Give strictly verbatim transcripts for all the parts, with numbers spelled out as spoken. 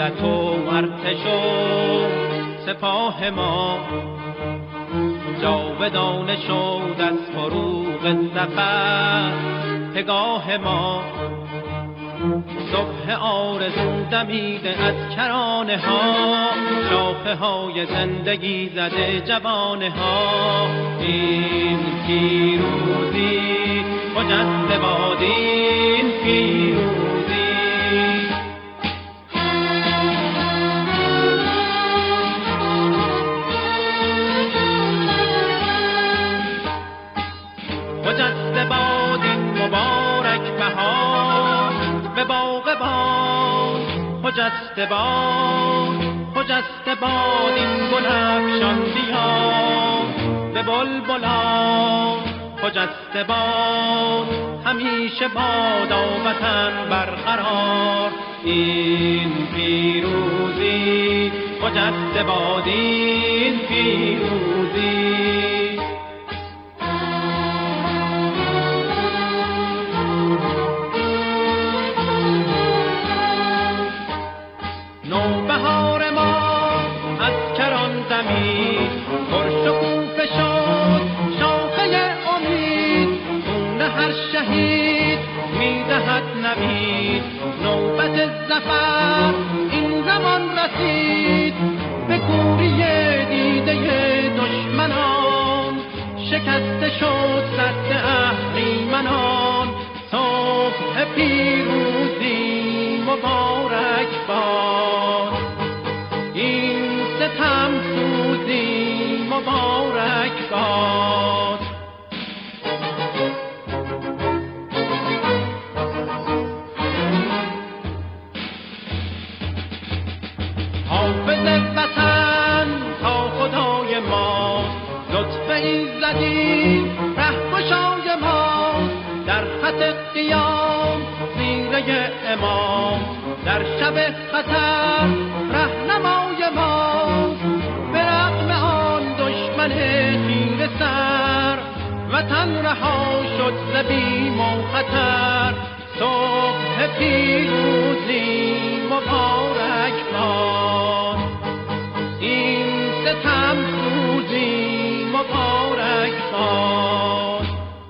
ملت و ارتش و سپاه ما جاودانه شد از فروغ ظفر پگاه ما. صبح آرزو دمیده از کرانه ها، شاخه های زندگی زده جوانه ها. این پیروزی خجسته باد، این پیروزی. خجسته باد این مبارک بهار به باغ باد، خجسته باد خجسته باد این گل افشان بیا به بلبلان. خجسته باد همیشه بادا وطن برقرار، این پیروزی خجسته باد، این پیروزی. نوبهار ما از کران دمید، پرشکوفه شد شاخه امید. خون هر شهید میدهد نوید، نوبت ظفر این زمان رسید. به کوری دیده دشمنان شکسته شد سد اهریمنان. صبح پیروزی مبارک باد، این ستم سوزی مبارک باد. حافظ وطن تا خدای ما، لطف ایزدی رهگشای ما. در خط قیام زیره امام، در شب خطر رهنمای ما. به رغم آن دشمن تیره سر، وطن رها شد ز بیم و خطر. صبح پیروزی مبارک باد، این ستم سوزی مبارک باد.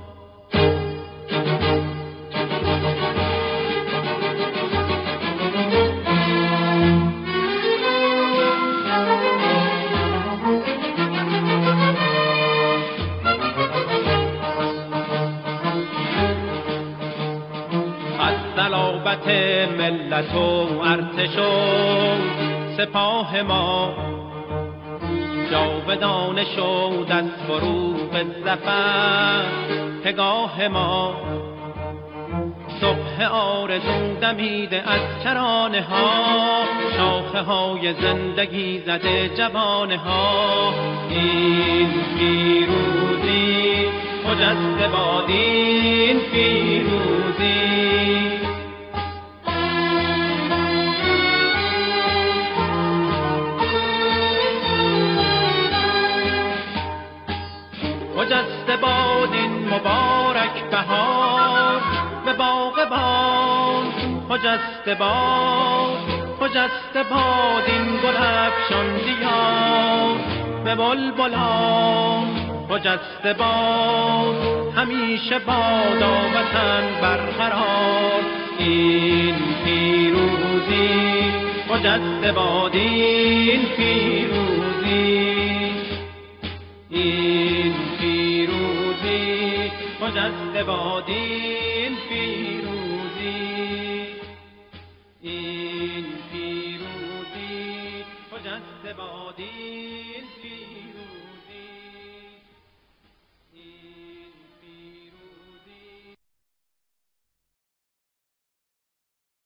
صلابت ملت و ارتش و سپاه ما جاودانه شد از فروغ ظفر پگاه ما. صبح آرزو دمیده از کرانه ها، شاخه های زندگی زده جوانه ها. این پیروزی خجسته باد، این پیروزی. خجسته باد این مبارک بهار به باغ باد. خجسته باد خجسته باد این گل افشان دیار به بلبلان. خجسته باد همیشه بادا وطن برقرار، این پیروزی خجسته باد، این پیروزی. این پیروزی خجسته باد، این پیروزی. این پیروزی خجسته باد.